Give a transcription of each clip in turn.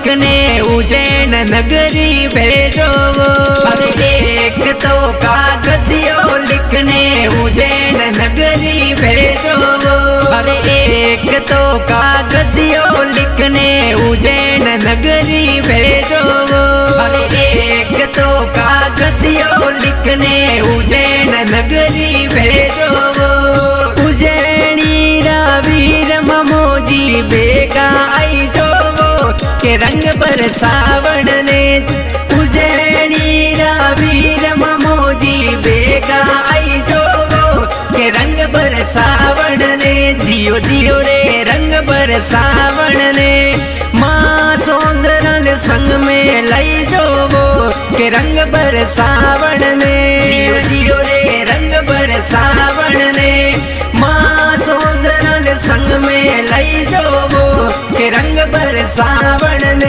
लिखने उज्जैन नगरी भेजो। अरे एक तो कागदियो लिखने उज्जैन नगरी भेजो। अरे एक तो कागदियो लिखने उज्जैन नगरी भेजो। अरे एक तो कागदियो लिखने उज्जैन नगरी भेजो। उज्जैनी रा वीर ममोजी बेगा आई जो के रंग बरसावण ने। उज्जैनी रा वीर ममोजी बेगा आई जो के रंग बरसावण ने। जियो जियो रे रंग बरसावण ने। माँ चौंदरन संग में लई जो के रंग बरसावण ने। जियो जियो रे रंग बरसावण ने। माँ चौंदरन संग में लई जो के रंग बरसावण ने।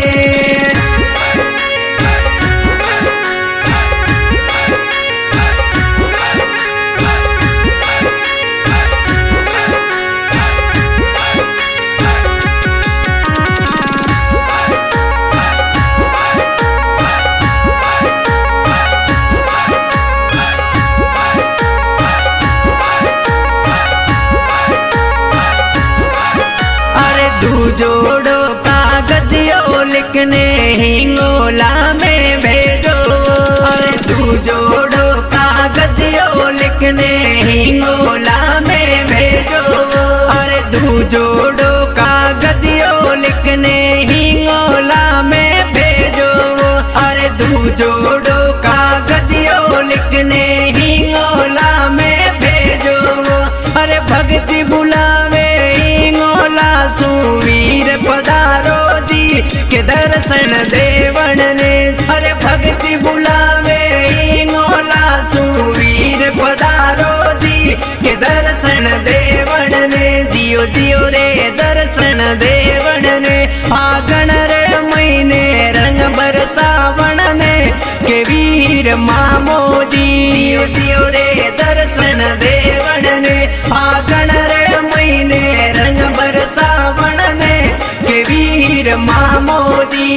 जोड़ो कागदियो लिखने हिंगोला में भेजो। अरे तू जोड़ो कागदियो लिखने हिंगोला में भेजो। अरे तू जोड़ो कागदियो लिखने हिंगोला में भेजो। अरे तू जोड़ो कागदियो लिखने हिंगोला में भेजो। अरे भक्ति बुलावे हिंगोला सुवीर पधारो जी के दर्शन देवण ने। अरे भक्ति बुलावे हिंगोला सुवीर पधारो जी के दर्शन देवण ने। जियो जियो रे दर्शन देवण ने। फागण रे महीने रंग बरसावण ने के वीर मामोजी। जियो जियो रे दर्शन देवण ने। फागण रे महीने रंग बरसावण ने के वीर मामोजी।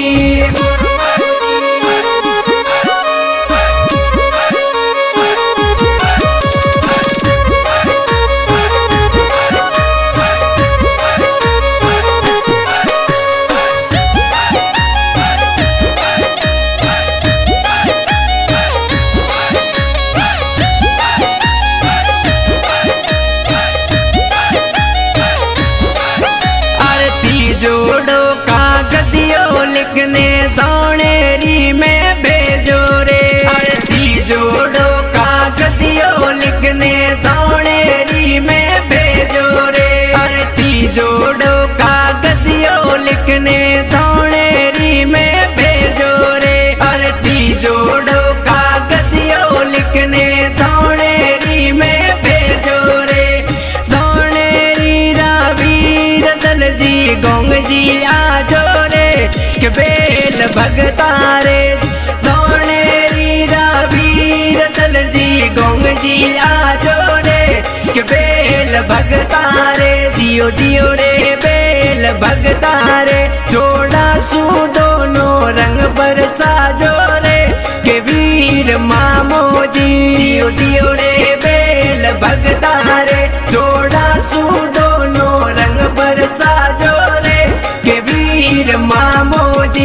जोड़ो कागदियो लिखने दौड़ेरी में भेजो रे। अरे जोड़ो कागदियो लिखने दौड़ेरी में भेजो रे। अरे जोड़ो कागदियो लिखने दौड़ेरी में भेजो रे। अरे जोड़ो कागदियो लिखने दौड़ेरी में भेजो रे। दौड़ेरी रा वीर दल जी गोंग जी आजो रे के बेल भगतारे। दौड़ेरी रा वीर दल जी गोंग जी आजो रे के बेल भगतारे। जियो जियो रे बेल भगतारे। जोड़ा सू दोनों रंग बरसा जो रे के वीर मामोजी। जियो जियो रे बेल भगतारे। जोड़ा सू दोनों रंग बरसा जो रे के वीर मामोजी।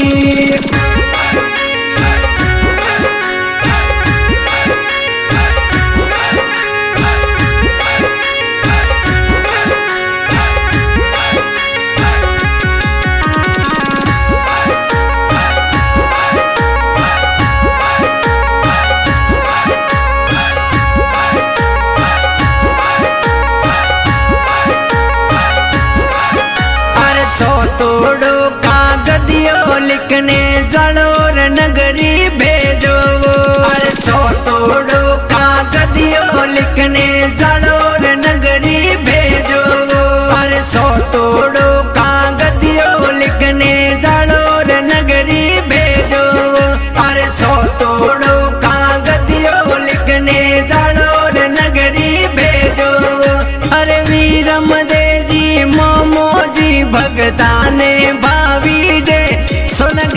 तोड़ो कागदियो लिखने जलोर नगरी भेजो। अरे तोड़ो कागदियो लिखने जलोर नगरी भेजो। अरे तोड़ो कागदियो लिखने जलोर नगरी भेजो। अरे तोड़ो कागदियो लिखने जलोर नगरी भेजो। अरे वीरम दे जी मोमोजी भगताने भावी जे सुन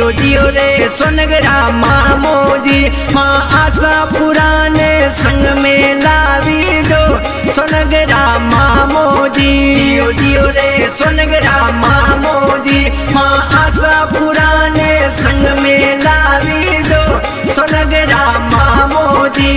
जियो रे सोनगरा मामो जी माँ आशा पुराने संग में लावी जो सोनगरा मामो जी जियो रे सोनगरा मामो जी माँ आशा पुराने संग में लावी जो सोनगरा मामो जी।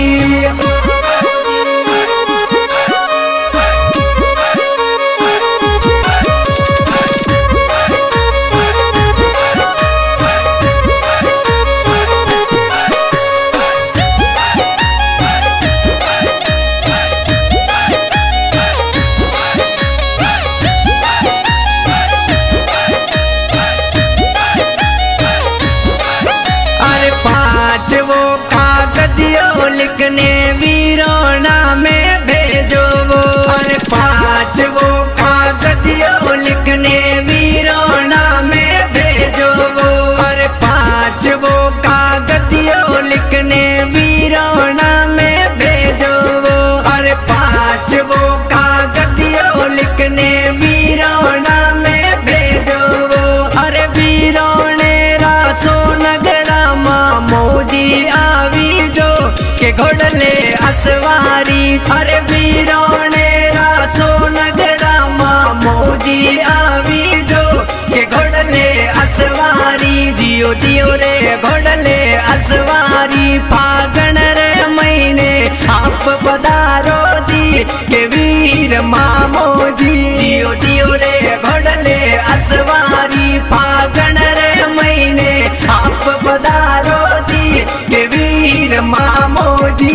लिखने वीरोना में भेजो वो अरे 5 वो कागदियों लिखने वीरोना में भेजो वो अरे 5 वो कागदियों लिखने वीरोना में भेजो वो अरे 5 वो कागदियों लिखने वीरोना में भेजो वो अरे वीरोने रा सोनगरा मामो जी आवी जो के घोड़ले असवारी अरे वीरोने रा सोनगरा मामो जी आवी जो के घोड़ले असवारी जियो रे घोड़ले असवारी फागण रे महीने आप पधारो जी के वीर मामो जी जियो रे घोड़ले असवारी फागण रे महीने आप पधारो जी के वीर मामो जी।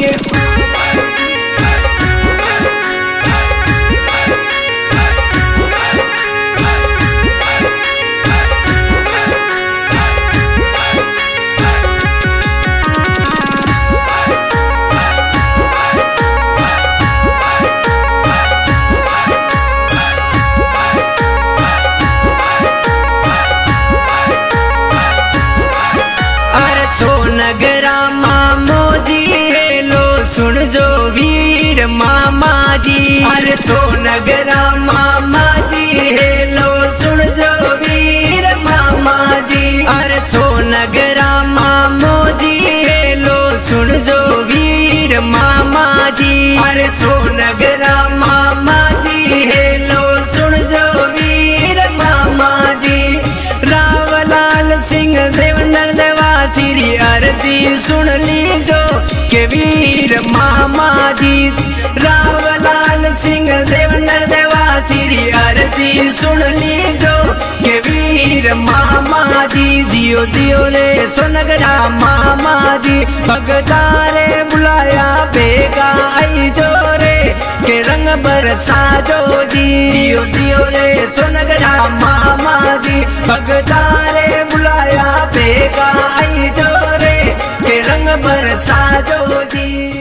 सोनगरा मामो जी हेलो सुन जो वीर मामा जी अरे सोनगरा मामा जी हेलो सुन जो वीर मामा जी अरे सोनगरा मामो जी हेलो सुन जो वीर मामा जी अरे सोनगरा मामा जी हेलो सुन जो वीर मामा जी। रावलाल सिंह देवंदर देवा श्री अर्जी सुन लीजो के वीर मामा जी रावलाल सिंह देवंदर देवा श्री अर्जी सुन लीजो के वीर मामा जी जियो रे सोनगरा मामा जी भगतारे बुलाया बेगा आई जो रे के रंग बरसा जो जी जियो रे सोनगरा मामा जी भगतारे बुलाया बेगा आई जो रे के रंग बरसा जो जी।